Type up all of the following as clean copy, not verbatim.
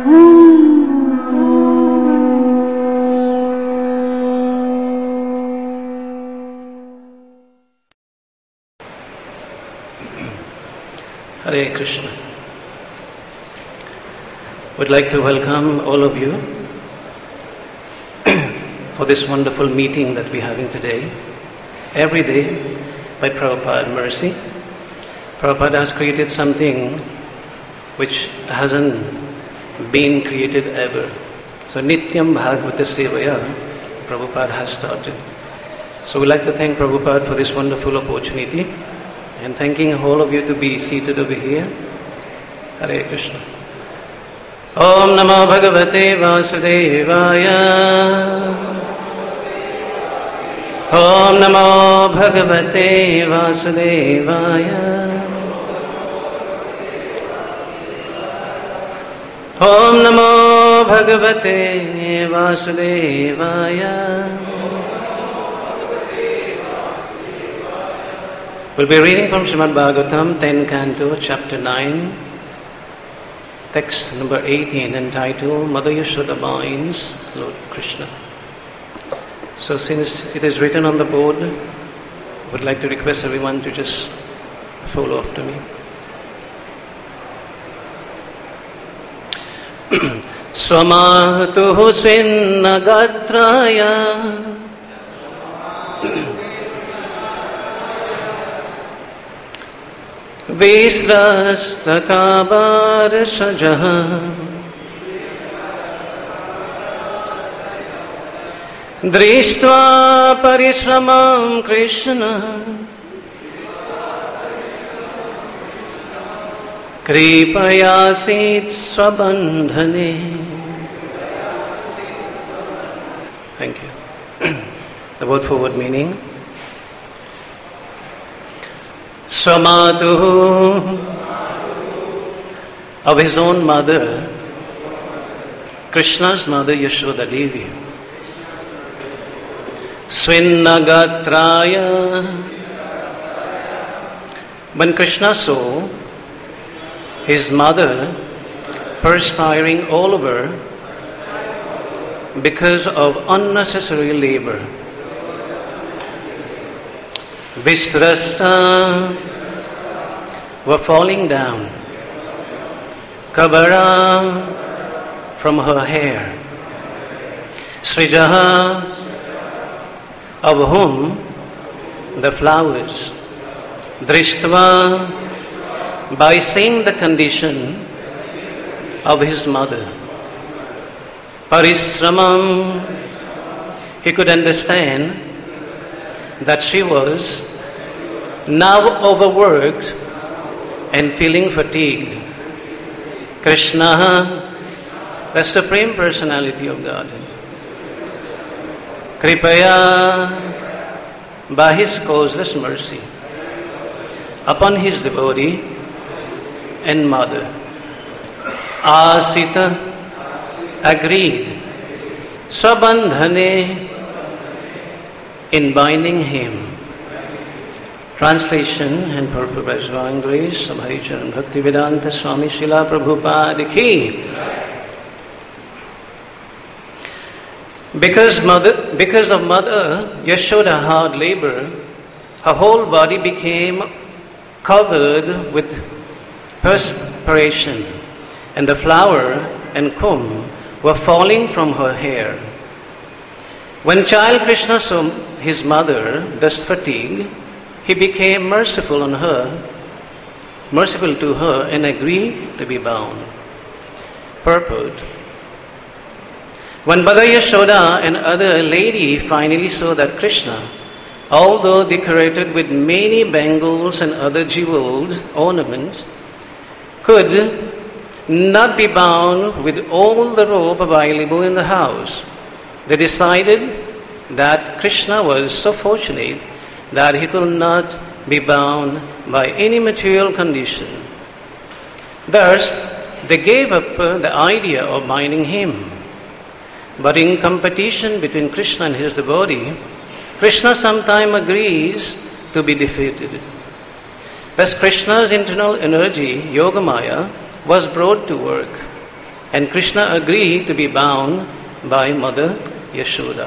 Hare Krishna. Would like to welcome all of you for this wonderful meeting that we're having today. Every day, by Prabhupada mercy, Prabhupada has created something which hasn't been created ever. So Nityam Bhagavata Sevaya, Prabhupada has started. So we'd like to thank Prabhupada for this wonderful opportunity and thanking all of you to be seated over here. Hare Krishna. Om Namo Bhagavate Vasudevaya. Om Namo Bhagavate Vasudevaya. Om Namo Bhagavate Vasudevaya. We'll be reading from Srimad Bhagavatam, 10th Canto, Chapter 9, text number 18, entitled Mother Yashoda binds Lord Krishna. So since it is written on the board, I would like to request everyone to just follow after me. Swamatuhu svinnagatraya Visrastakabar sajaha Dristva parishramam Krishna Kripayasit swabandhane. Thank you. The word for word meaning. Swamatu, of his own mother, Krishna's mother Yashoda Devi. Svinnagatraya, when Krishna saw his mother perspiring all over because of unnecessary labor. Visrasta were falling down. Kabara from her hair. Srijaha, of whom the flowers. Drishtva, by seeing the condition of his mother. Parisramam, he could understand that she was now overworked and feeling fatigued. Krishna, the Supreme Personality of Godhead. Kripaya, by his causeless mercy, upon his devotee and mother. Asita, agreed. Swabandhane, in binding him. Translation and purport by His Divine Grace of Hari Charan Bhaktivedanta Swami Srila Prabhupada ki. Because of Mother Yashoda hard labor, her whole body became covered with perspiration, and the flower and comb were falling from her hair. When child Krishna saw his mother thus fatigued, he became merciful to her, and agreed to be bound. Purport. When Mother Yashoda and other lady finally saw that Krishna, although decorated with many bangles and other jeweled ornaments, could not be bound with all the rope available in the house, they decided that Krishna was so fortunate that he could not be bound by any material condition. Thus, they gave up the idea of binding him. But in competition between Krishna and his devotee, Krishna sometimes agrees to be defeated. Thus, Krishna's internal energy, Yogamaya, was brought to work. and Krishna agreed to be bound by Mother Yashoda.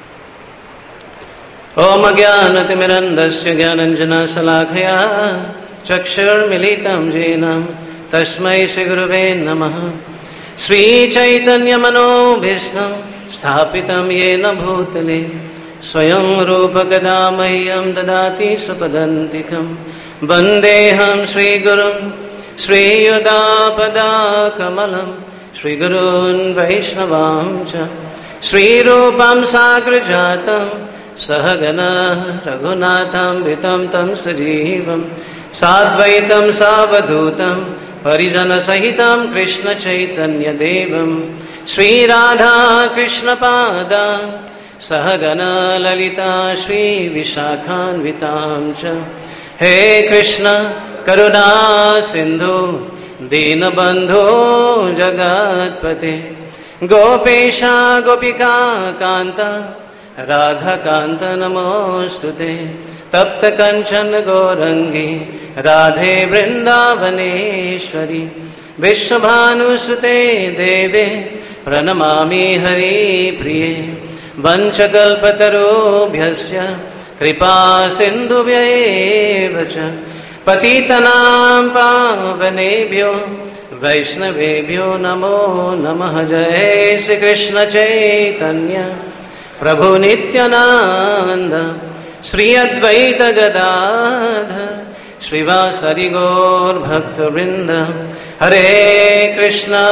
Om Ajnanatirmirandasya Jnananjana Salakaya Chakshurmilitam Jenam Tasmai Shri Gurave Namaha Sri Chaitanya Manobhistam Sthapitam Yena Bhutale Swayam Rupa Kadamahyam Dadati Swapadantikam Vandeham Sri Gurum Sri Yudapada Kamalam Sri Gurun Vaishnavam Cha Sri Rupam Sagrajatam Sahagana Raghunatham Vitam Tam Sajivam Sadvaitam Savadhutam Parijana Sahitam Krishna Chaitanya Devam Sri Radha Krishna Pada Sahagana Lalita Shri Vishakhan Vitam Cha He Krishna Karuna Sindhu Dinabandhu Jagatpate Gopesha Gopika Kanta Radha Kanta Namostute Tapta Kanchan Gorangi Radhe Vrindavaneshwari Vishwabhanusute Deve Pranamami Hari Priye Vanchakalpatarubhyasya Kripa Sindhubhyaevacha Patitanam Pavanebhyo Vaishnavebhyo Namo Namah Jai Shri Krishna Chaitanya Prabhu Nityananda Sri Advaita Gadadhar Srivasari Gaur Bhakta Vrinda Hare Krishna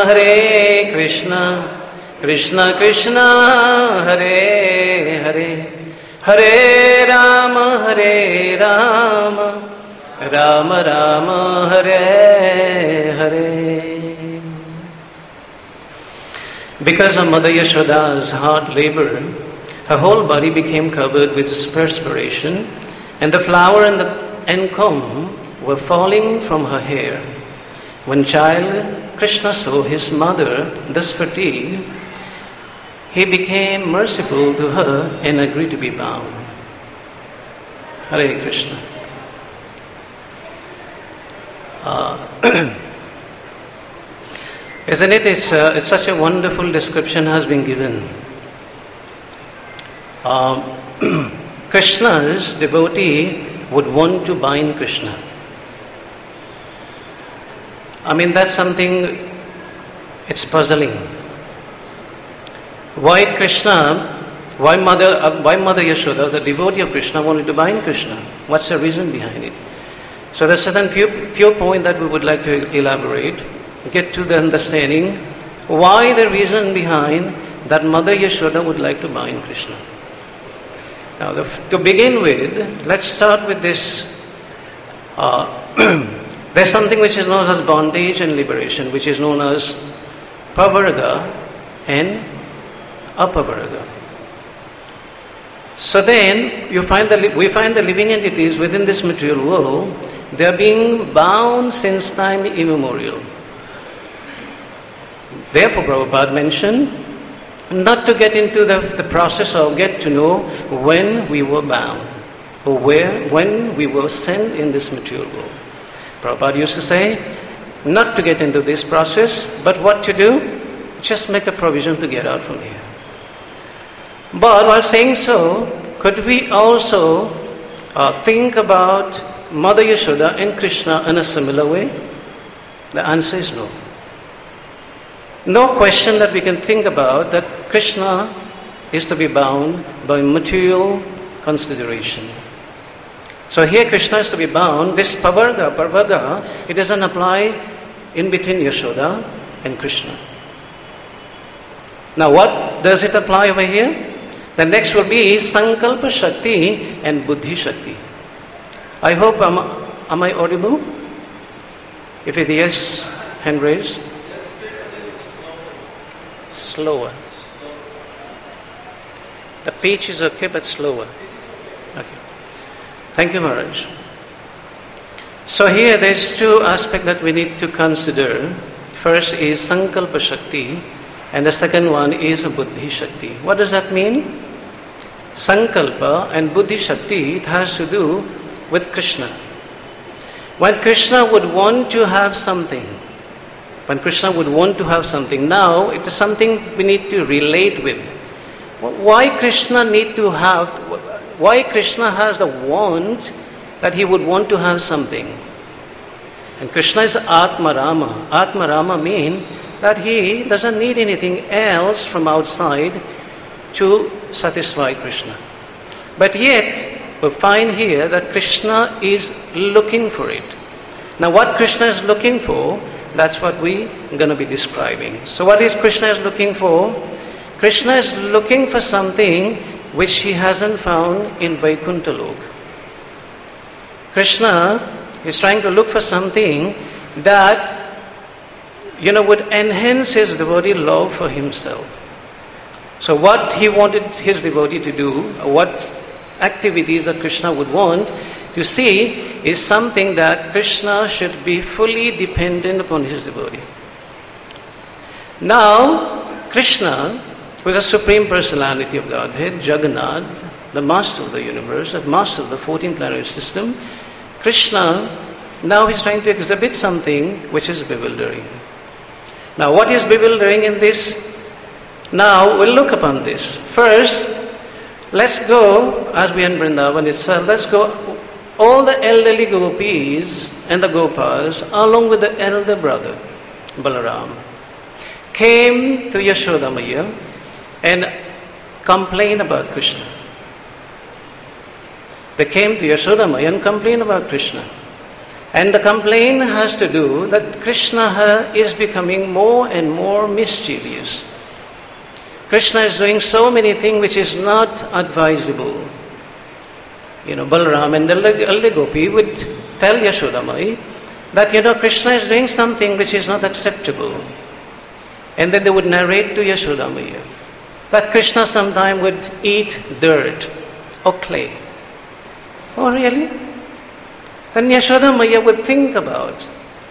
Krishna Krishna Hare Hare Hare Rama Rama Rama Hare Hare. Because of Mother Yashoda's hard labor, her whole body became covered with perspiration, and the flour and comb were falling from her hair. When child Krishna saw his mother thus fatigued, he became merciful to her and agreed to be bound. Hare Krishna. Isn't it? It's such a wonderful description has been given. Krishna's devotee would want to bind Krishna. I mean, that's something, it's puzzling. Why Mother Yashoda, the devotee of Krishna, wanted to bind Krishna? What's the reason behind it? So there's certain few points that we would like to elaborate, get to the understanding why the reason behind that Mother Yashoda would like to bind Krishna. Now, to begin with, let's start with this. There's something which is known as bondage and liberation, which is known as pavarga and apavarga. So then, we find the living entities within this material world. They are being bound since time immemorial. Therefore, Prabhupada mentioned not to get into the process of get to know when we were bound or when we were sent in this material world. Prabhupada used to say not to get into this process, but what to do? Just make a provision to get out from here. But while saying so, could we also think about Mother Yashoda and Krishna in a similar way? The answer is no. No question that we can think about that Krishna is to be bound by material consideration. So here Krishna is to be bound. This pavarga, it doesn't apply in between Yashoda and Krishna. Now what does it apply over here? The next will be Sankalpa Shakti and Buddhi Shakti. I hope, am I audible? If it is, hand raise. Slower. The pitch is okay, but slower. Okay. Thank you, Maharaj. So here there's two aspects that we need to consider. First is Sankalpa Shakti, and the second one is Buddhi Shakti. What does that mean? Sankalpa and Buddhi Shakti, it has to do with Krishna. When Krishna would want to have something, when Krishna would want to have something. Now, it is something we need to relate with. Why Krishna has the want that he would want to have something? And Krishna is Atma Rama. Atma Rama means that he doesn't need anything else from outside to satisfy Krishna. But yet, we find here that Krishna is looking for it. Now what Krishna is looking for, that's what we're going to be describing. So what is Krishna is looking for? Krishna is looking for something which he hasn't found in Vaikuntha Lok. Krishna is trying to look for something that, would enhance his devotee love for himself. So what he wanted his devotee to do, what activities that Krishna would want to see, is something that Krishna should be fully dependent upon his devotee. Now, Krishna, who is the Supreme Personality of Godhead, Jagannath, the Master of the universe, the Master of the 14 planetary system, Krishna now is trying to exhibit something which is bewildering. Now, what is bewildering in this? Now, we'll look upon this. First, let's go, as we are in Vrindavan itself, let's go, all the elderly gopis and the gopas, along with the elder brother, Balaram, came to Yashoda Maya and complained about Krishna. They came to Yashoda Maya and complained about Krishna. And the complaint has to do that Krishna is becoming more and more mischievous. Krishna is doing so many things which is not advisable. Balaram and the elder gopi would tell Yashoda Mai that, Krishna is doing something which is not acceptable. And then they would narrate to Yashoda Maya that Krishna sometime would eat dirt or clay. Oh, really? Then Yashoda Maya would think about,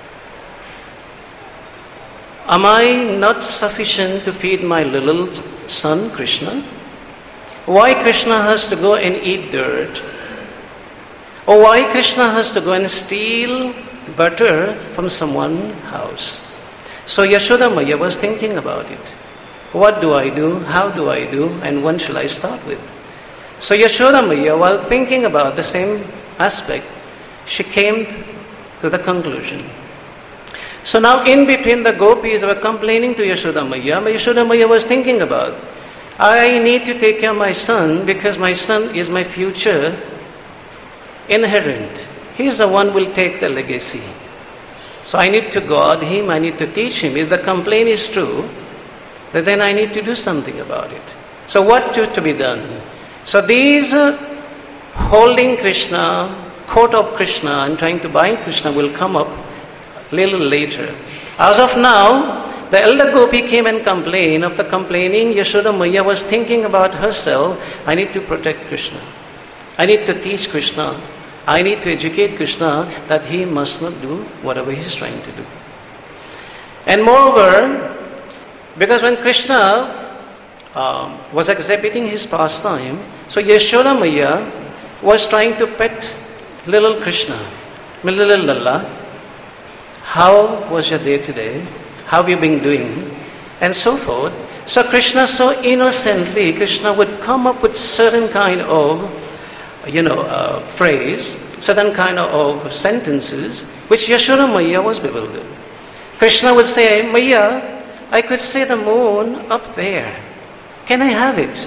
am I not sufficient to feed my little son, Krishna? Why Krishna has to go and eat dirt? Or why Krishna has to go and steal butter from someone's house? So Yashoda Maya was thinking about it. What do I do? How do I do? And when shall I start with? So Yashoda Maya, while thinking about the same aspect, she came to the conclusion. So now in between the gopis were complaining to Yashoda Maya, Yashoda Maya was thinking about, I need to take care of my son because my son is my future inherit. He is the one who will take the legacy. So I need to guard him, I need to teach him. If the complaint is true, then I need to do something about it. So what to be done? So these holding Krishna, court of Krishna and trying to bind Krishna will come up a little later. As of now, the elder gopi came and complained. After complaining, Yashoda Maya was thinking about herself, I need to protect Krishna. I need to teach Krishna. I need to educate Krishna that he must not do whatever he is trying to do. And moreover, because when Krishna was exhibiting his pastime, so Yashoda Maya was trying to pet little Krishna, little Lalla. How was your day today? How have you been doing? And so forth. So Krishna, so innocently, Krishna would come up with certain kind of phrase, certain kind of sentences, which Yashoda Maya was bewildered. Krishna would say, Maya, I could see the moon up there. Can I have it?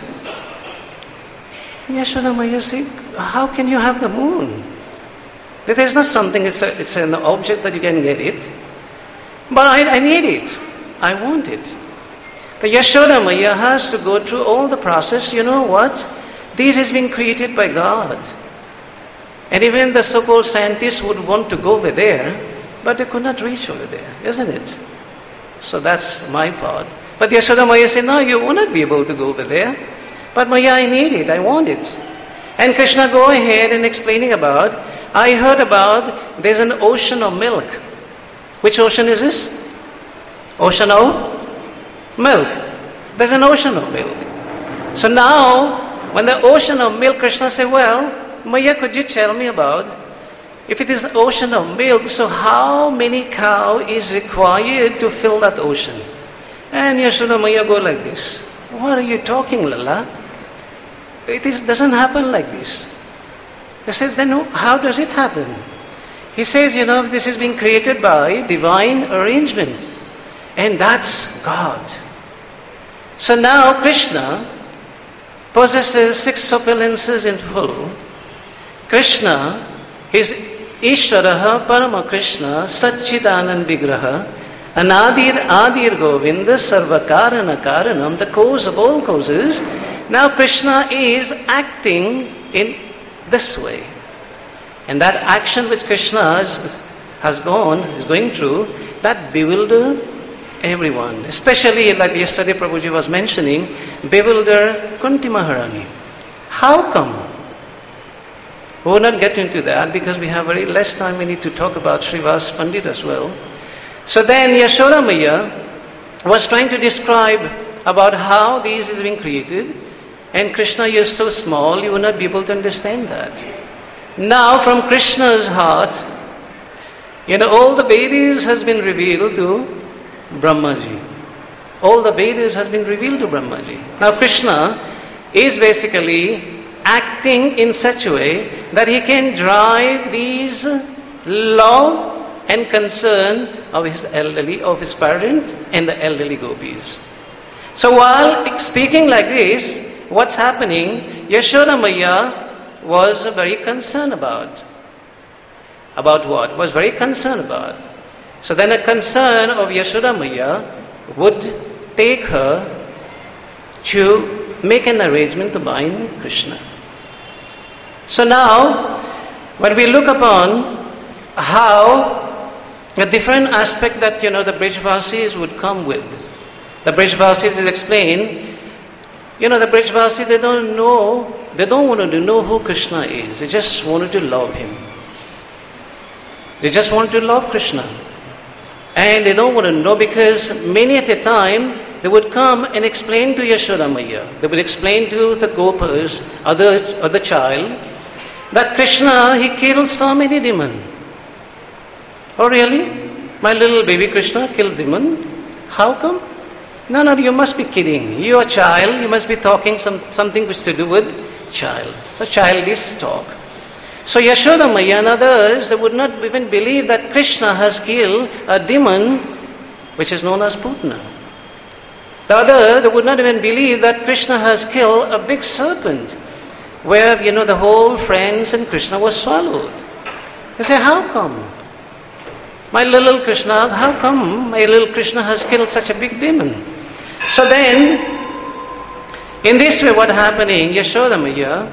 Yashoda Maya said, how can you have the moon? It is not something, it's an object that you can get it. But I need it. I want it. The Yashoda Maya has to go through all the process. You know what? This has been created by God. And even the so-called scientists would want to go over there, but they could not reach over there, isn't it? So that's my part. But Yashoda Maya said, no, you will not be able to go over there. But Maya, I need it, I want it. And Krishna go ahead and explaining about, I heard about there's an ocean of milk. Which ocean is this? Ocean of milk. There's an ocean of milk. So now, when the ocean of milk, Krishna said, well, Maya, could you tell me about If it is an ocean of milk, so how many cow is required to fill that ocean? And Yashoda Maya go like this. What are you talking, Lala? Doesn't happen like this. He says, then how does it happen? He says, this is being created by divine arrangement. And that's God. So now Krishna possesses 6 opulences in full. Krishna is Ishvaraha Parama Krishna Satchidanand Vigraha Adir Govinda Sarvakarana Karanam, the cause of all causes. Now Krishna is acting in this way. And that action which Krishna is going through, that bewilder everyone. Especially like yesterday Prabhuji was mentioning, bewilder Kunti Maharani. How come? We will not get into that because we have very less time. We need to talk about Srivas Pandit as well. So then Yashoda Maya was trying to describe about how these is being created, and Krishna is so small, you will not be able to understand that. Now from Krishna's heart, all the Vedas has been revealed to Brahmaji. All the Vedas has been revealed to Brahmaji. Now Krishna is basically acting in such a way that he can drive these love and concern of his parent and the elderly gopis. So while speaking like this, what's happening? Yashoda Maya was very concerned about. About what? Was very concerned about. So then a concern of Yashoda Maya would take her to make an arrangement to bind Krishna. So now, when we look upon how a different aspect that, the Brijvasis would come with. The Brijvasis is explained, the Brijvasis, they don't want to know who Krishna is. They just wanted to love him. They just want to love Krishna. And they don't want to know because many at a time, they would come and explain to Yashoda Maya. They would explain to the Gopas, other child, that Krishna, he killed so many demons. Oh really? My little baby Krishna killed demon? How come? No, you must be kidding. You are a child, you must be talking something which to do with child. So childish talk. So Yashoda Maya and others, they would not even believe that Krishna has killed a demon which is known as Putna. They would not even believe that Krishna has killed a big serpent where, the whole friends and Krishna was swallowed. They say, how come? My little Krishna, how come my little Krishna has killed such a big demon? So then, in this way what happening, Yashoda Maya,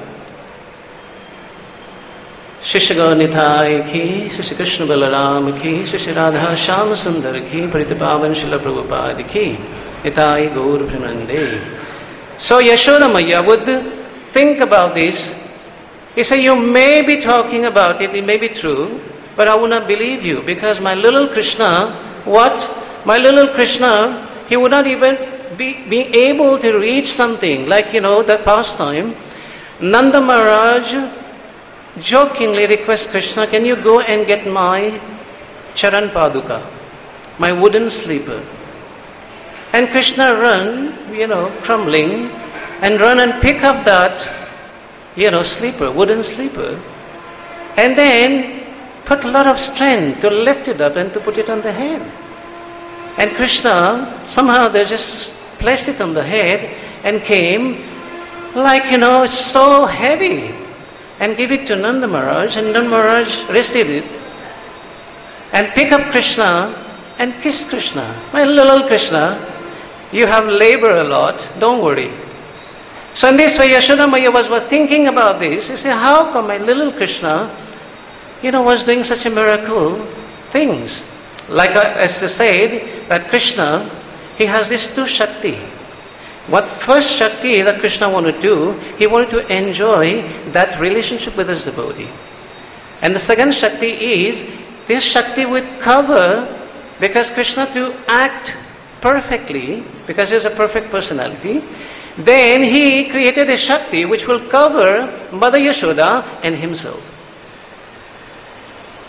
Shishya Nithai ki, Shishya Krishna Balaram ki, Shishya Radha Shama Sundar ki, Paritapavan Srila Prabhupada ki, Nithai Gaur Pranande. So Yashoda Maya would think about this. He said, you may be talking about it may be true, but I will not believe you because my little Krishna, My little Krishna, he would not even be able to reach something like, that pastime. Nanda Maharaj jokingly requests Krishna, can you go and get my Charan Paduka, my wooden sleeper? And Krishna run, crumbling, and run and pick up that, sleeper, wooden sleeper, and then put a lot of strength to lift it up and to put it on the head. And Krishna, somehow they just placed it on the head and came like, so heavy, and give it to Nanda Maharaj, and Nanda Maharaj received it and pick up Krishna and kiss Krishna. My little Krishna, you have labored a lot, don't worry. So in this way, Yashoda Maya was thinking about this. He said, how come my little Krishna, was doing such a miracle things? Like as I said, that Krishna, he has these two Shakti. What first Shakti that Krishna wanted to do, he wanted to enjoy that relationship with his devotee. And the second Shakti is, this Shakti would cover, because Krishna to act perfectly, because he has a perfect personality, then he created a Shakti which will cover Mother Yashoda and himself.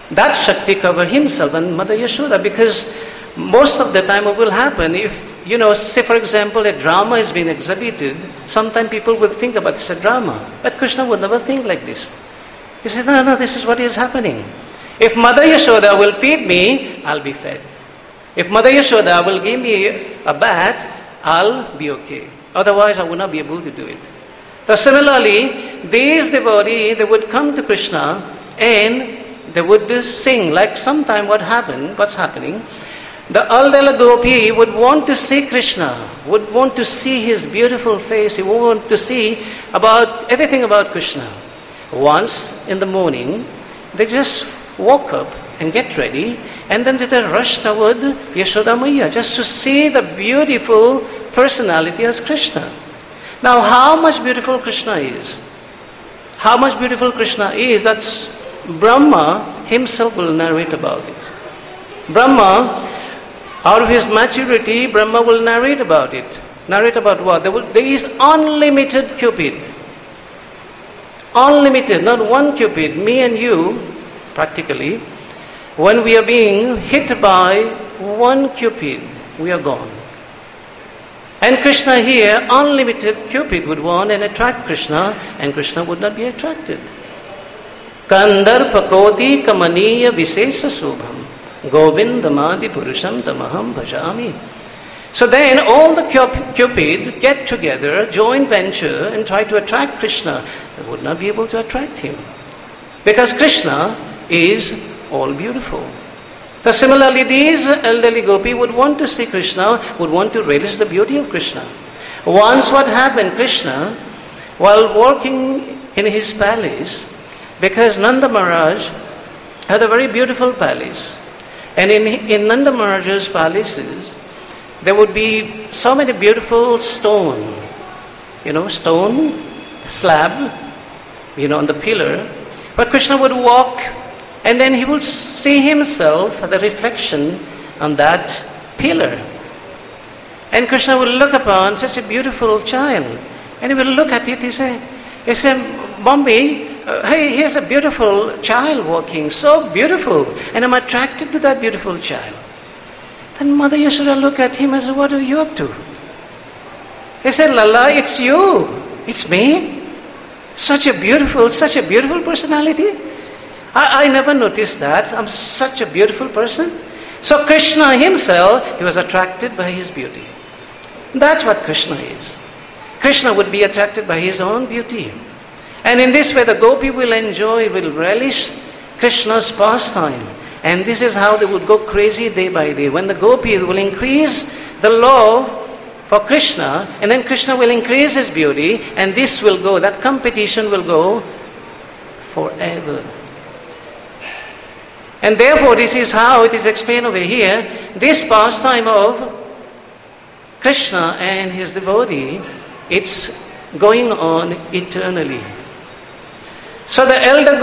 that Shakti cover himself and Mother Yashoda, because most of the time what will happen if, say for example a drama is being exhibited, sometimes people would think about it's a drama, but Krishna would never think like this. He says, no, this is what is happening. If Mother Yashoda will feed me, I'll be fed. If Mother Yashoda will give me a bath, I'll be okay. Otherwise I will not be able to do it. So similarly, these devotees, they would come to Krishna and they would sing, like sometime what's happening. The elderly gopi would want to see Krishna, would want to see his beautiful face, he would want to see everything about Krishna. Once in the morning, they just woke up and get ready, and then they just rush toward Yashoda Maiya just to see the beautiful personality as Krishna. Now, how much beautiful Krishna is? How much beautiful Krishna is, that's Brahma himself will narrate about it. Brahma, out of his maturity, Brahma will narrate about it. Narrate about what? There is unlimited Cupid. Unlimited, not one Cupid. Me and you, practically, when we are being hit by one Cupid, we are gone. And Krishna here, unlimited Cupid would want and attract Krishna, and Krishna would not be attracted. Kandarpa koti kamaniya visesa subham govindamadi purusham tamaham bhajami. So then all the Cupid get together, joint venture, and try to attract Krishna. They would not be able to attract him, because Krishna is all beautiful. So similarly, these elderly gopi would want to see Krishna, would want to relish the beauty of Krishna. Once what happened, Krishna, while walking in his palace, because Nanda Maharaj had a very beautiful palace, and in Nanda Maharaj's palaces, there would be so many beautiful stone slab, on the pillar, but Krishna would walk, and then he would see himself, the reflection on that pillar. And Krishna will look upon such a beautiful child, and he will look at it, he say, Mommy, hey, here's a beautiful child walking, so beautiful, and I'm attracted to that beautiful child. Then Mother Yashoda look at him and say, what are you up to? He said, Lala, it's you, it's me. Such a beautiful personality. I never noticed that. I'm such a beautiful person. So Krishna himself, he was attracted by his beauty. That's what Krishna is. Krishna would be attracted by his own beauty. And in this way the gopi will enjoy, will relish Krishna's pastime. And this is how they would go crazy day by day. When the gopi will increase the love for Krishna, and then Krishna will increase his beauty, and this will go, that competition will go forever. And therefore this is how it is explained over here, this pastime of Krishna and his devotee, it's going on eternally. So the elder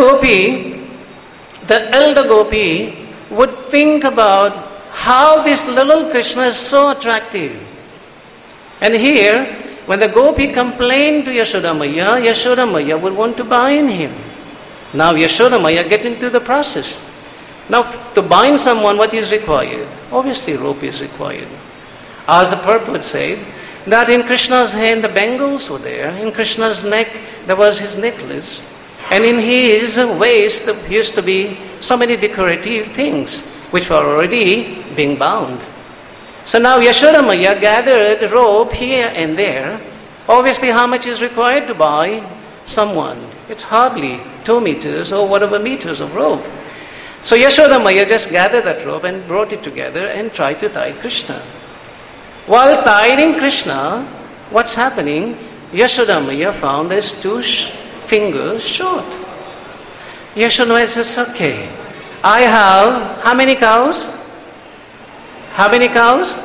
gopi would think about how this little Krishna is so attractive. And here, when the gopi complained to Yashoda Maiya would want to bind him. Now Yashoda Maiya get into the process. Now to bind someone, what is required? Obviously rope is required. As the purport said, that in Krishna's hand the bangles were there, in Krishna's neck there was his necklace, and in his waist there used to be so many decorative things which were already being bound. So now Yashoda Maiya gathered rope here and there. Obviously how much is required to buy someone? It's hardly 2 meters or whatever meters of rope. So Yashoda Maiya just gathered that rope and brought it together and tried to tie Krishna. While tying Krishna, what's happening? Yashoda Maiya found his 2 fingers short. Yashoda Maiya says, okay, I have how many cows? How many cows?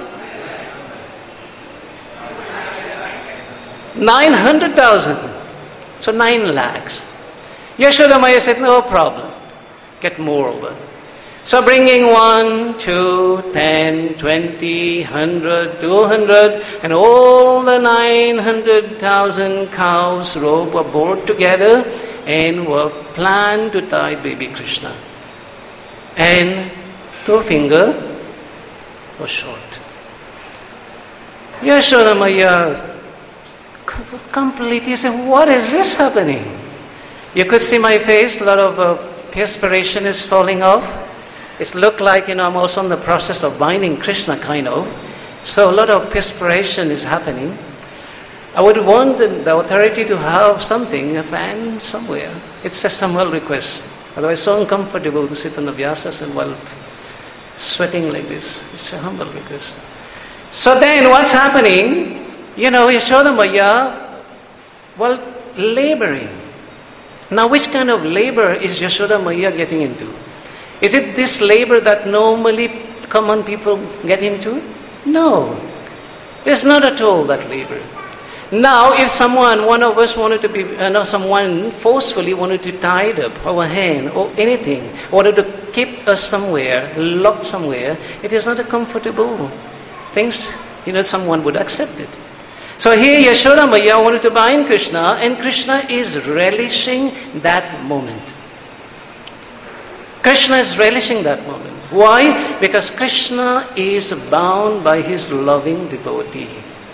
900,000. So 9 lakhs. Yashoda Maiya said, no problem. Get more over. So bringing 1, 2, 10, 20, 100, 200, and all the 900,000 cows' rope were brought together and were planned to tie baby Krishna. and two finger was short. Yashoda Maya completely said, what is this happening? You could see my face, a lot of perspiration is falling off. It looked like, I'm also in the process of binding Krishna, kind of. So a lot of perspiration is happening. I would want the authority to have something, a fan somewhere. It's a humble request. Otherwise, so uncomfortable to sit on the vyasas and while sweating like this. It's a humble request. So then what's happening? Yashoda Maya, laboring. Now which kind of labor is Yashoda Maya getting into? Is it this labor that normally common people get into? No. It's not at all that labor. Now if one of us wanted to be, someone forcefully wanted to tie up our hand or anything, wanted to keep us somewhere, locked somewhere, it is not a comfortable thing, someone would accept it. So here Yashoda Maya wanted to bind Krishna, and Krishna is relishing that moment. Krishna is relishing that moment. Why? Because Krishna is bound by his loving devotee.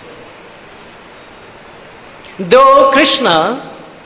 Though Krishna,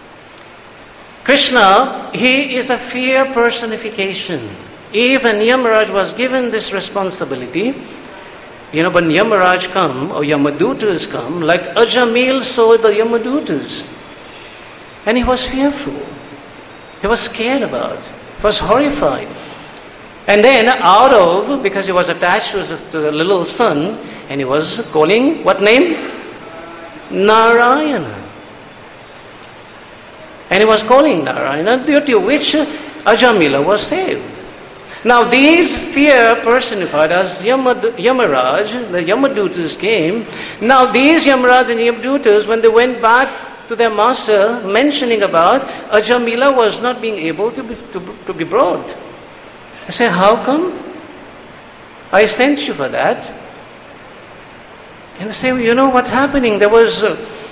he is a fear personification. Even Yamaraj was given this responsibility. When Yamaraj come, or Yamadutas come, like Ajamil saw the Yamadutas. And he was fearful. He was scared about it. He was horrified. And then because he was attached to the little son, and he was calling, what name? Narayana. And he was calling Narayana, due to which Ajamila was saved. Now these fear personified as Yamaraj, the Yamadutas came. Now these Yamaraj and Yamadutas, when they went back to their master, mentioning about Ajamila was not being able to be brought. I say, how come? I sent you for that. And they say, what's happening? There was,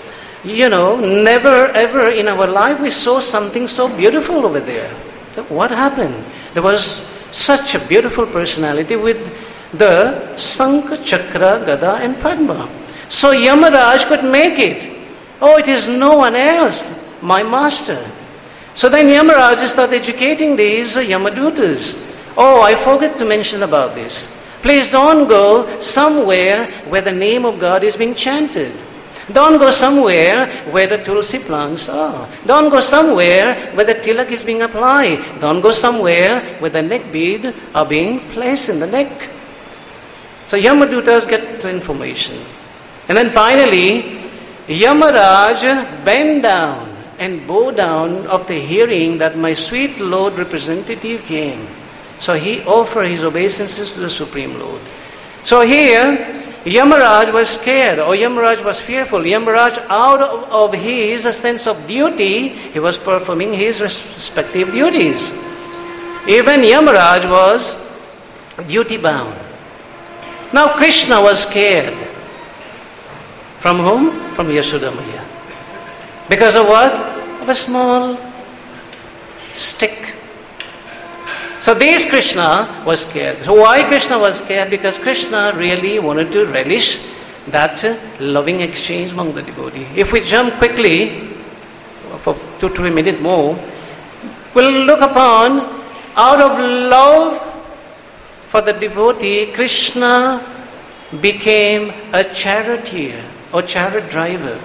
never ever in our life we saw something so beautiful over there. So what happened? There was such a beautiful personality with the Sankha, Chakra, Gada and Padma. So Yamaraj could make it. Oh, it is no one else, my master. So then Yamaraj started educating these Yamadutas. Oh, I forgot to mention about this. Please don't go somewhere where the name of God is being chanted. Don't go somewhere where the tulsi plants are. Don't go somewhere where the tilak is being applied. Don't go somewhere where the neck bead are being placed in the neck. So Yamadutas get the information. And then finally, Yamaraj bent down and bowed down after hearing that my sweet Lord representative came. So he offered his obeisances to the Supreme Lord. So here, Yamaraj was scared, or Yamaraj was fearful. Yamaraj, out of his sense of duty, he was performing his respective duties. Even Yamaraj was duty bound. Now Krishna was scared. From whom? From Yashoda Maya. Because of what? Of a small stick. So this Krishna was scared. So why Krishna was scared? Because Krishna really wanted to relish that loving exchange among the devotee. If we jump quickly, for 2-3 minutes more, we'll look upon, out of love for the devotee, Krishna became a charioteer or chariot driver.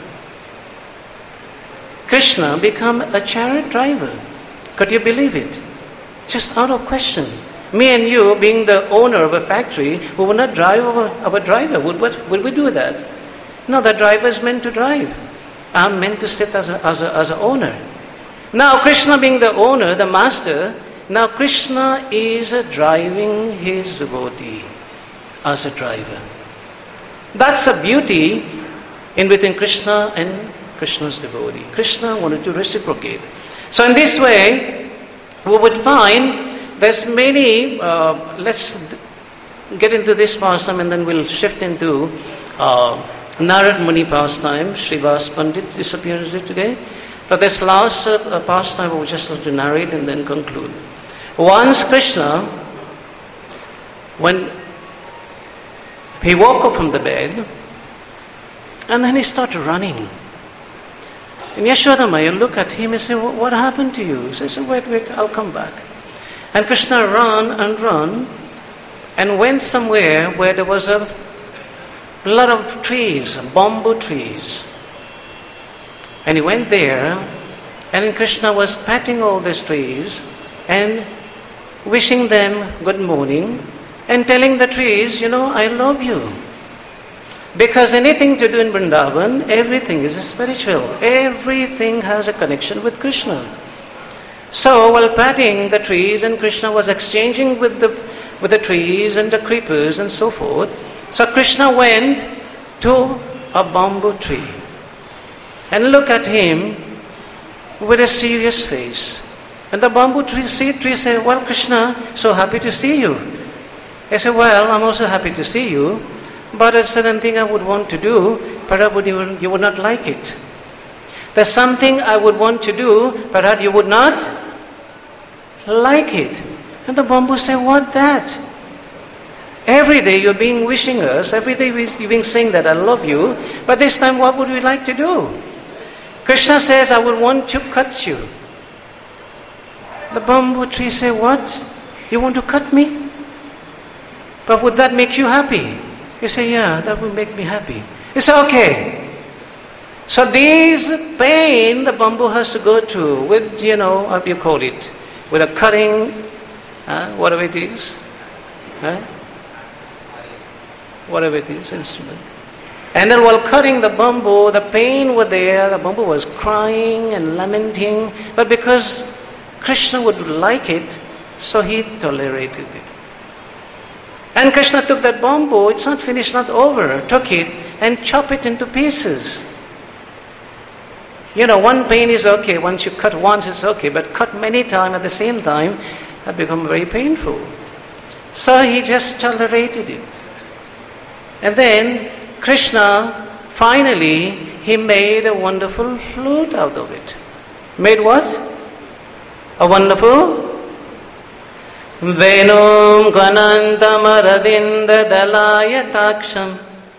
Krishna became a chariot driver. Could you believe it? Just out of question. Me and you, being the owner of a factory, we will not drive our driver. Will we do that? No, the driver is meant to drive. I'm meant to sit as an owner. Now Krishna being the owner, the master, now Krishna is driving his devotee as a driver. That's a beauty in between Krishna and Krishna's devotee. Krishna wanted to reciprocate. So in this way, we would find there's many, let's get into this pastime and then we'll shift into Narad Muni pastime. Srivas Pandit disappears today. So this last pastime we just have to narrate and then conclude. Once Krishna when he woke up from the bed, and then he started running. And Yashoda Maya looked at him and said, what happened to you? So he said, wait, I'll come back. And Krishna ran and ran and went somewhere where there was a lot of trees, bamboo trees. And he went there, and Krishna was patting all these trees and wishing them good morning and telling the trees, I love you. Because anything to do in Vrindavan, everything is spiritual. Everything has a connection with Krishna. So while patting the trees, and Krishna was exchanging with the trees and the creepers and so forth, so Krishna went to a bamboo tree and looked at him with a serious face. And the bamboo tree said, well, Krishna, so happy to see you. I said, well, I'm also happy to see you. But a certain thing I would want to do, perhaps you would not like it. There's something I would want to do, perhaps you would not like it. And the bamboo said, what that? Every day you're being wishing us, every day you're being saying that I love you, but this time what would we like to do? Krishna says, I would want to cut you. The bamboo tree said, what? You want to cut me? But would that make you happy? You say, yeah, that will make me happy. You say, okay. So these pain the bamboo has to go through with, what you call it, with a cutting, whatever it is, whatever it is, instrument. And then while cutting the bamboo, the pain was there, the bamboo was crying and lamenting, but because Krishna would like it, so he tolerated it. And Krishna took that bamboo, it's not finished, not over, took it and chopped it into pieces. One pain is okay, once you cut once it's okay, but cut many times at the same time, that becomes very painful. So he just tolerated it. And then Krishna, finally, he made a wonderful flute out of it. Made what? A wonderful Venum Ganantam Aravinda Dalaya Taksham.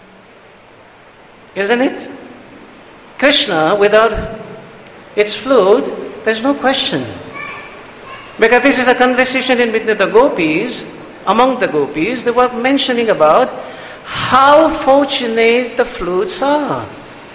Isn't it? Krishna, without its flute, there's no question. Because this is a conversation in between the gopis, among the gopis, they were mentioning about how fortunate the flutes are.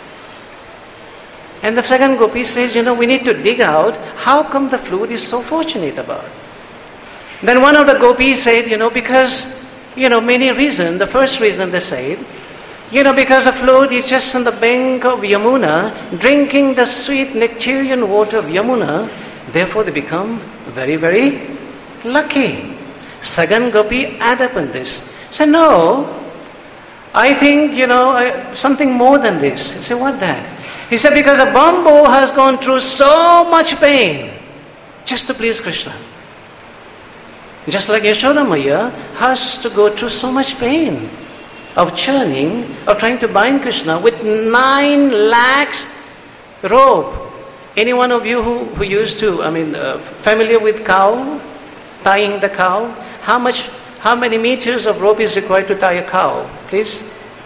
And the second gopi says, we need to dig out how come the flute is so fortunate about. Then one of the gopis said, because, many reasons. The first reason they said, because the flute is just on the bank of Yamuna, drinking the sweet nectarian water of Yamuna, therefore they become very, very lucky. Second gopi add up on this. Say, no, I think, something more than this. He said, what that? He said, because a bamboo has gone through so much pain just to please Krishna. Just like Yashoda Maya has to go through so much pain of churning, of trying to bind Krishna with 9 lakhs rope. Any one of you who used to, familiar with cow, tying the cow? How many meters of rope is required to tie a cow? Please?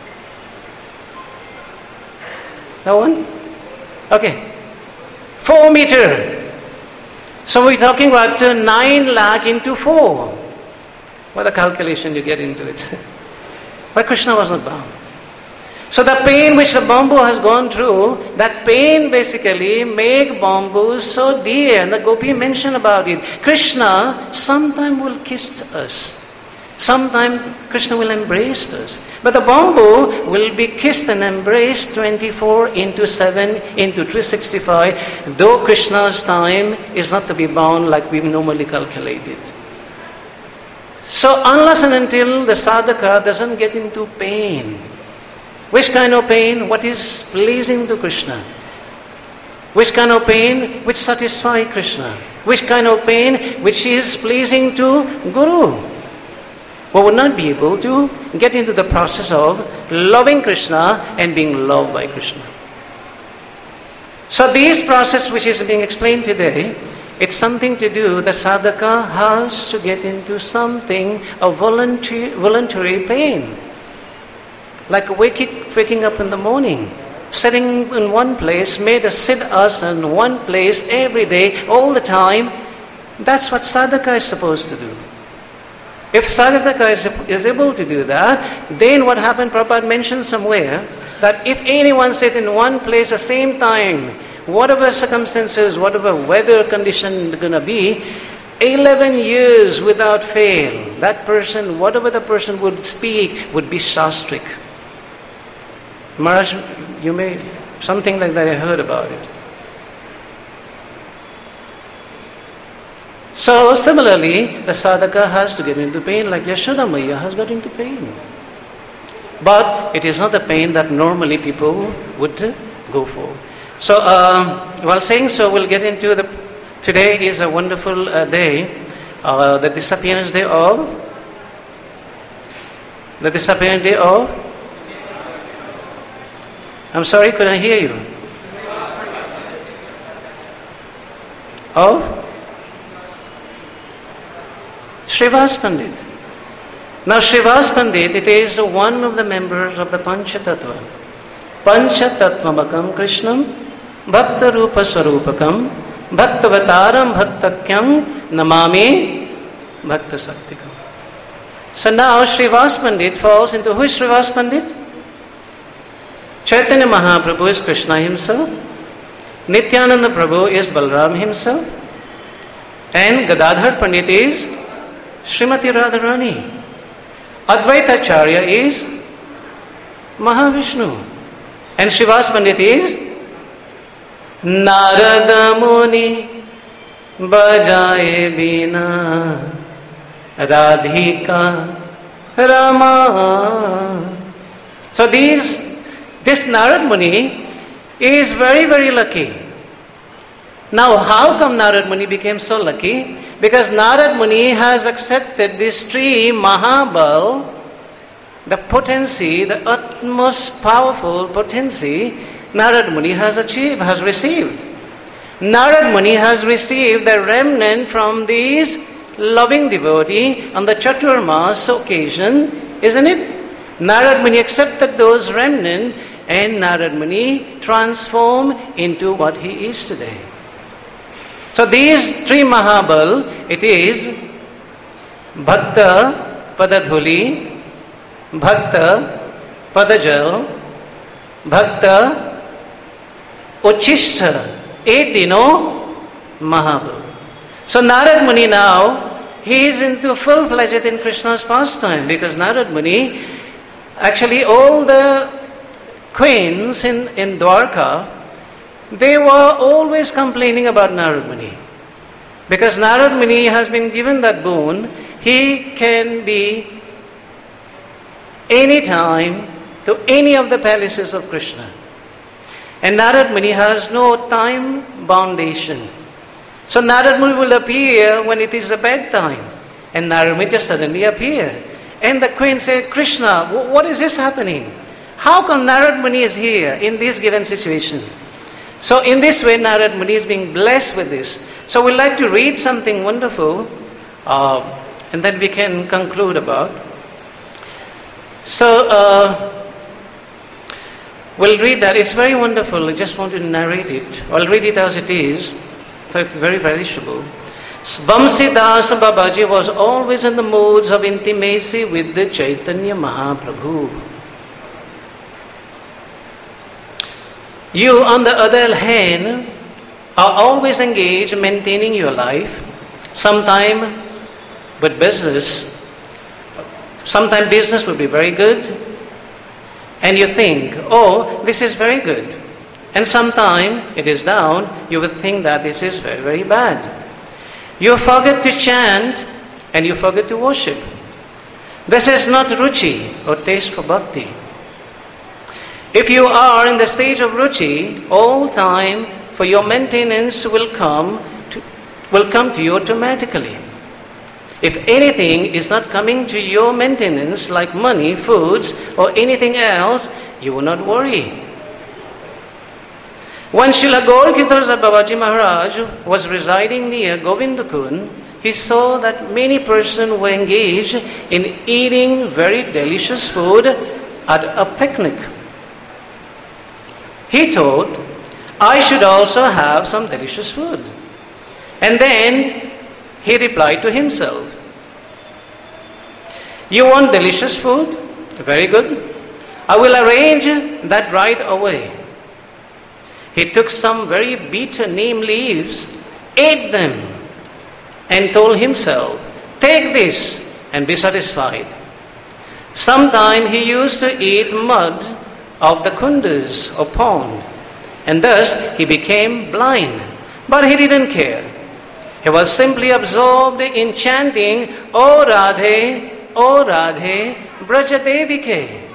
No one? Okay. 4 meters. So we're talking about 9 lakh into 4. What a calculation you get into it. But Krishna was not bound. So the pain which the bamboo has gone through, that pain basically make bamboo so dear. And the gopi mentioned about it. Krishna sometime will kiss us. Sometime Krishna will embrace us. But the bamboo will be kissed and embraced 24 into 7 into 365, though Krishna's time is not to be bound like we normally calculate it. So unless and until the sadhaka doesn't get into pain, which kind of pain? What is pleasing to Krishna? Which kind of pain? Which satisfies Krishna? Which kind of pain? Which is pleasing to Guru? We would not be able to get into the process of loving Krishna and being loved by Krishna. So this process which is being explained today it's something to do, the sadhaka has to get into something, a voluntary pain. Like waking up in the morning, sitting in one place, made us sit us in one place every day, all the time. That's what sadhaka is supposed to do. If sadhaka is able to do that, then what happened, Prabhupada mentioned somewhere, that if anyone sit in one place at the same time, whatever circumstances, whatever weather condition going to be, 11 years without fail, that person, whatever the person would speak, would be shastrik. Maharaj, you may, something like that I heard about it. So similarly, the sadhaka has to get into pain like Yashoda Maiya has got into pain. But it is not the pain that normally people would go for. So while saying so, we'll get into today is a wonderful day, the disappearance day of, I'm sorry, couldn't hear you. Of Srivas Pandit. Now Srivas Pandit, it is one of the members of the Panchatattva. Panchatattvamakam Krishnam Bhakta Rupa Sarupakam Bhaktavataram Bhaktakyam Namami Bhakta Saktikam. So now Srivas Pandit falls into, who is Srivas Pandit? Chaitanya Mahaprabhu is Krishna himself. Nityananda Prabhu is Balram himself. And Gadadhar Pandit is Srimati Radharani. Advaita Acharya is Mahavishnu. And Srivas Pandit is Narada Muni Bajaye Bina Radhika Rama. So this Narad Muni is very, very lucky. Now, how come Narad Muni became so lucky? Because Narad Muni has accepted this tree, Mahabal, the potency, the utmost powerful potency, Narad Muni has received. Narad Muni has received the remnant from these loving devotee on the Chaturmas occasion, isn't it? Narad Muni accepted those remnant, and Narad Muni transformed into what he is today. So these three Mahabal, it is Bhakta Padadhuli, Bhakta Padajal, Bhakta Uchishta, 8 Dino Mahabal. So Narad Muni now, he is into full-fledged in Krishna's pastime, because Narad Muni, actually all the queens in Dwarka, they were always complaining about Narad Muni. Because Narad Muni has been given that boon, he can be any time to any of the palaces of Krishna. And Narad Muni has no time boundation. So Narad Muni will appear when it is a bad time. And Narad Muni just suddenly appear. And the queen said, Krishna, what is this happening? How come Narad Muni is here in this given situation? So in this way, Narad Muni is being blessed with this. So we'd like to read something wonderful, and then we can conclude about. So we'll read that. It's very wonderful. I just want to narrate it. I'll read it as it is. So it's very perishable. Vamsidas Babaji was always in the moods of intimacy with the Chaitanya Mahaprabhu. You, on the other hand, are always engaged maintaining your life, sometime with business. Sometimes business will be very good, and you think, oh, this is very good. And sometime it is down, you will think that this is very, very bad. You forget to chant, and you forget to worship. This is not ruchi or taste for bhakti. If you are in the stage of ruchi, all time for your maintenance will come to you automatically. If anything is not coming to your maintenance, like money, foods, or anything else, you will not worry. When Srila Gaurkitara Babaji Maharaj was residing near Govindakund, he saw that many persons were engaged in eating very delicious food at a picnic. He thought, I should also have some delicious food. And then he replied to himself, you want delicious food? Very good. I will arrange that right away. He took some very bitter neem leaves, ate them, and told himself, take this and be satisfied. Sometime he used to eat mud of the kundas or pond, and thus he became blind. But he didn't care. He was simply absorbed in chanting, O Radhe, Brajadevike.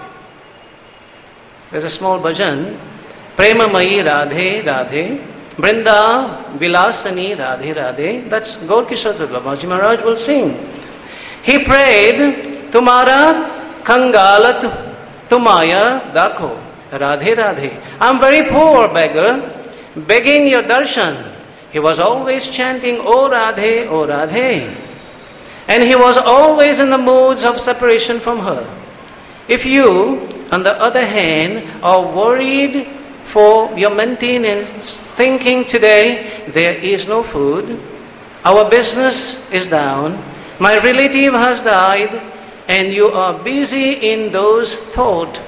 There's a small bhajan, Premamayi Radhe Radhe, Brinda Vilasani Radhe Radhe. That's Gaurkishore Babaji Maharaj will sing. He prayed, Tumara Kangalat Tumaya Dakho Radhe Radhe. I'm very poor beggar, begging your darshan. He was always chanting, O Radhe, O Radhe. And he was always in the moods of separation from her. If you, on the other hand, are worried for your maintenance, thinking today there is no food, our business is down, my relative has died, and you are busy in those thoughts,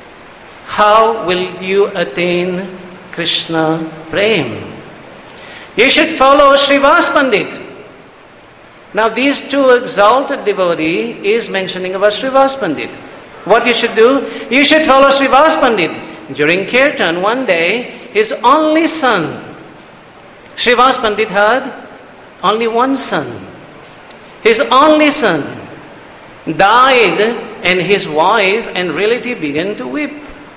how will you attain Krishna Prem? You should follow Srivas Pandit. Now these two exalted devotee is mentioning about Srivas Pandit. What you should do? You should follow Srivas Pandit. During Kirtan, one day, his only son, Srivas Pandit had only one son. His only son died, and his wife and relative began to weep.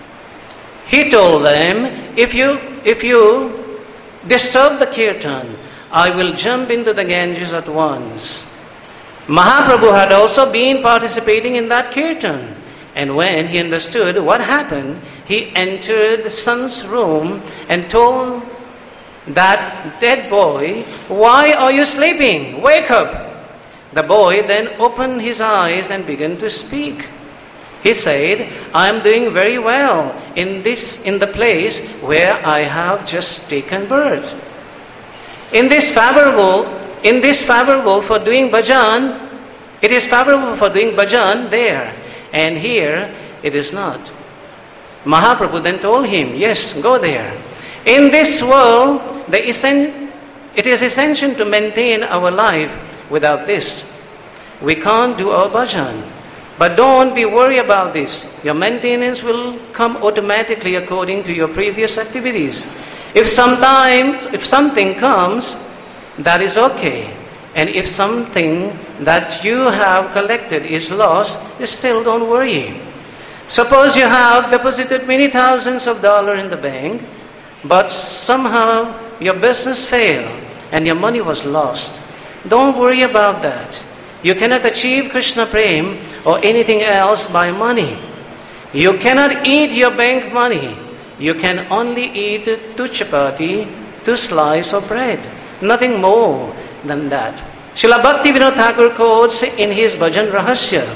He told them, if you disturb the Kirtan, I will jump into the Ganges at once. Mahaprabhu had also been participating in that Kirtan. And when he understood what happened, he entered the son's room and told that dead boy, why are you sleeping? Wake up. The boy then opened his eyes and began to speak. He said, I am doing very well in the place where I have just taken birth. In this favorable for doing bhajan, it is favorable for doing bhajan there. And here, it is not. Mahaprabhu then told him, yes, go there. In this world, it is essential to maintain our life. Without this, we can't do our bhajan. But don't be worried about this. Your maintenance will come automatically according to your previous activities. If something comes, that is okay. And if something that you have collected is lost, still don't worry. Suppose you have deposited many thousands of dollars in the bank, but somehow your business failed and your money was lost. Don't worry about that. You cannot achieve Krishna Prem or anything else by money. You cannot eat your bank money. You can only eat 2 chapati, 2 slices of bread. Nothing more than that. Srila Bhaktivinoda Thakur quotes in his Bhajan Rahasya,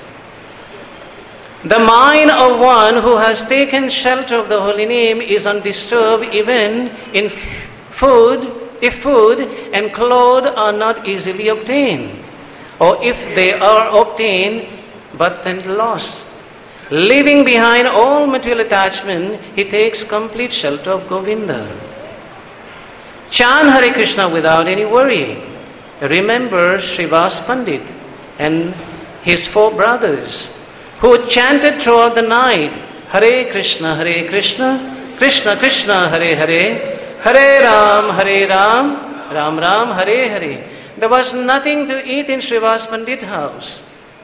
the mind of one who has taken shelter of the holy name is undisturbed even in food, if food and clothes are not easily obtained, or if they are obtained but then lost. Leaving behind all material attachment, he takes complete shelter of Govinda. Chant Hare Krishna without any worry. Remember Srivas Pandit and his 4 brothers who chanted throughout the night, Hare Krishna, Krishna Krishna, Hare Hare, Hare Ram, Ram Ram, Hare Hare. There was nothing to eat in Srivas Pandit's house.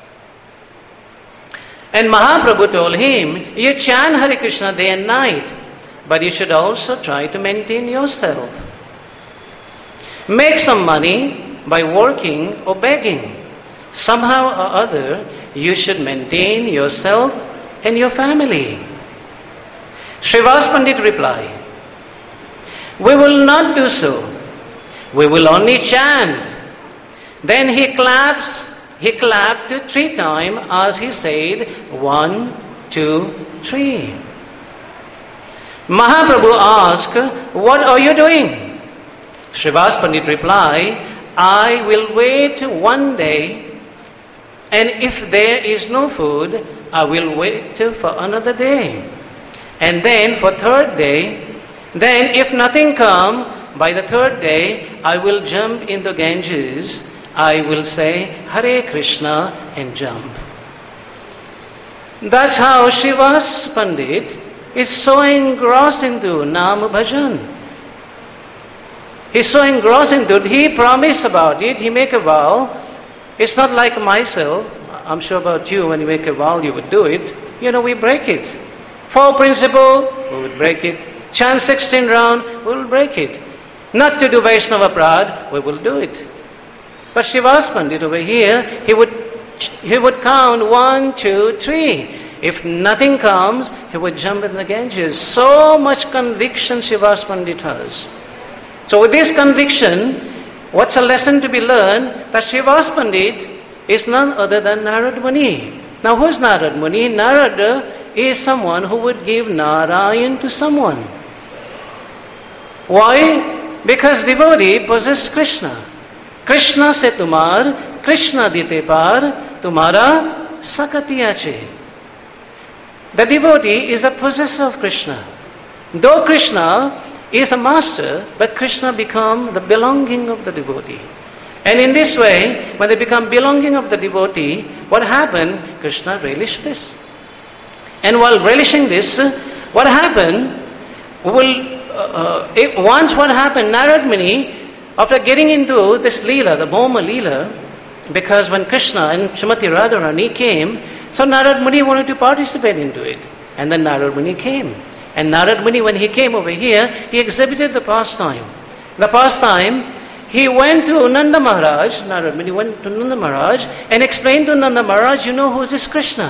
And Mahaprabhu told him, you chant Hare Krishna day and night, but you should also try to maintain yourself. Make some money by working or begging. Somehow or other, you should maintain yourself and your family. Srivas Pandit replied, We will not do so. We will only chant. Then he clapped 3 times as he said, 1, 2, 3. Mahaprabhu asked, what are you doing? Srivas Pandit replied, I will wait 1 day, and if there is no food, I will wait for another day. And then for 3rd day, then if nothing come, by the 3rd day, I will jump into Ganges. I will say, Hare Krishna, and jump. That's how Srivas Pandit is so engrossed into Nam Bhajan. He's so engrossed into it, he promised about it, he make a vow. It's not like myself. I'm sure about you, when you make a vow, you would do it. We break it. 4 principle, we would break it. Chant 16 round, we will break it. Not to do Vaishnava Prad, we will do it. But Srivas Pandit over here, he would count 1, 2, 3. If nothing comes, he would jump in the Ganges. So much conviction Srivas Pandit has. So with this conviction, what's a lesson to be learned? That Srivas Pandit is none other than Narad Muni. Now who's Narad Muni? Narada is someone who would give Narayan to someone. Why? Because devotee possesses Krishna. Krishna se tumar, Krishna dite par, tumara sakatiya che. The devotee is a possessor of Krishna. Though Krishna is a master, but Krishna become the belonging of the devotee. And in this way, when they become belonging of the devotee, what happened? Krishna relished this. And while relishing this, what happened? Once what happened, Narad Muni, after getting into this Leela, the Bhoma Leela, because when Krishna and Srimati Radharani came, so Narad Muni wanted to participate into it. And then Narad Muni came. And Narad Muni, when he came over here, he exhibited the pastime. The pastime, he went to Nanda Maharaj, Narad Muni went to Nanda Maharaj and explained to Nanda Maharaj, who is this Krishna?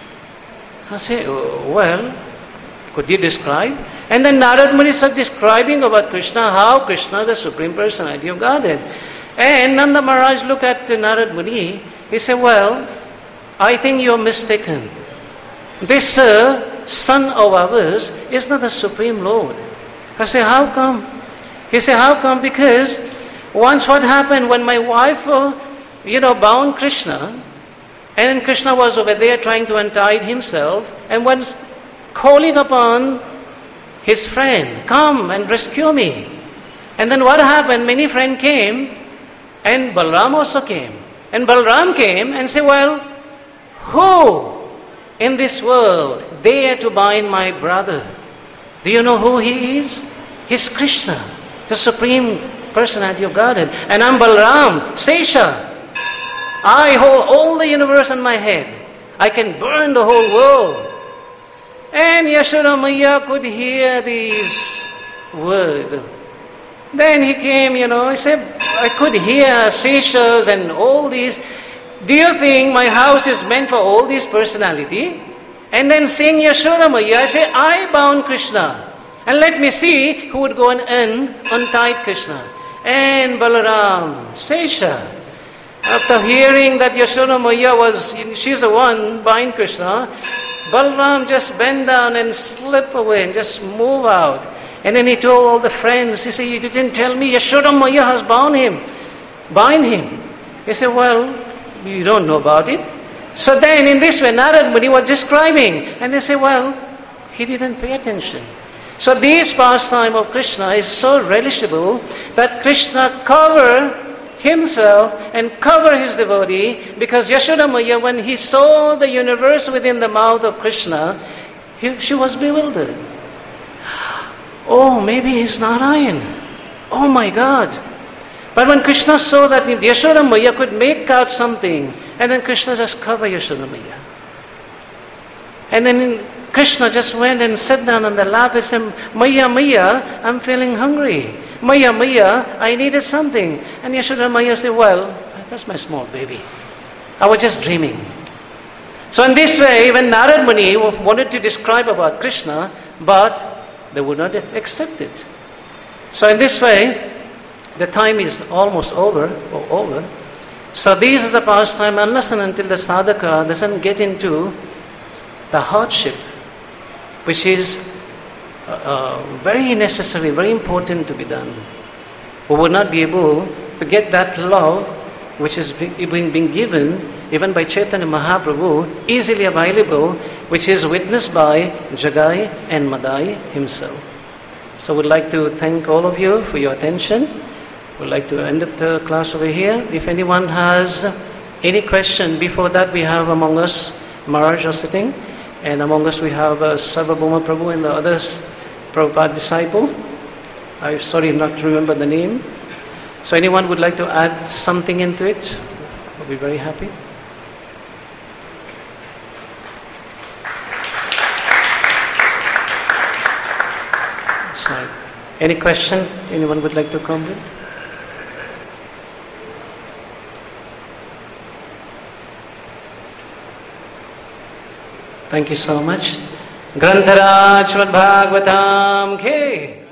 I say, well, could you describe? And then Narad Muni started describing about Krishna, how Krishna is the Supreme Personality of Godhead. And Nanda Maharaj looked at Narad Muni, he said, well, I think you're mistaken. This son of ours is not the Supreme Lord. I say, how come? He said, how come? Because once what happened when my wife, bound Krishna, and then Krishna was over there trying to untie himself, and was calling upon his friend, come and rescue me. And then what happened? Many friends came, and Balram also came. And Balram came and said, well, who in this world dare to bind my brother? Do you know who he is? He's Krishna, the Supreme Personality of Godhead. And I'm Balram, Sesha. I hold all the universe on my head. I can burn the whole world. And Yashoda Maya could hear these words. Then he came, he said, I could hear Seshas and all these. Do you think my house is meant for all these personality? And then saying Yashoda Maya, I say, I bound Krishna. And let me see who would go and untie Krishna. And Balaram, Sesha, after hearing that Yashoda Maya she's the one bind Krishna, Balaram just bent down and slip away and just move out. And then he told all the friends, he said, you didn't tell me Yashoda Maya has bound him. Bind him. He said, well, you don't know about it. So then in this way, Narad Muni was describing. And they say, well, he didn't pay attention. So this pastime of Krishna is so relishable that Krishna covered himself and cover his devotee, because Yashoda Maya, when he saw the universe within the mouth of Krishna, she was bewildered. Oh, maybe he's Narayan. Oh my God. But when Krishna saw that Yashoda Maya could make out something, and then Krishna just covered Yashoda Maya. And then Krishna just went and sat down on the lap and said, Maya, Maya, I'm feeling hungry. Maya, Maya, I needed something. And Yashoda Maya said, well, that's my small baby. I was just dreaming. So in this way, when Narad Muni wanted to describe about Krishna, but they would not accept it. So in this way, the time is almost over. So this is a pastime unless and until the sadhaka doesn't get into the hardship, which is very necessary, very important to be done. We will not be able to get that love which is being given even by Chaitanya Mahaprabhu, easily available, which is witnessed by Jagai and Madai himself. So we'd like to thank all of you for your attention. We'd like to end up the class over here. If anyone has any question, before that we have among us Maharaj are sitting, and among us we have Sarvabhauma Prabhu and the others Prabhupada disciple. I'm sorry not to remember the name. So anyone would like to add something into it? I'll be very happy. Sorry. Any question anyone would like to comment? Thank you so much. Grantaraj Srimad Bhagavatam Ki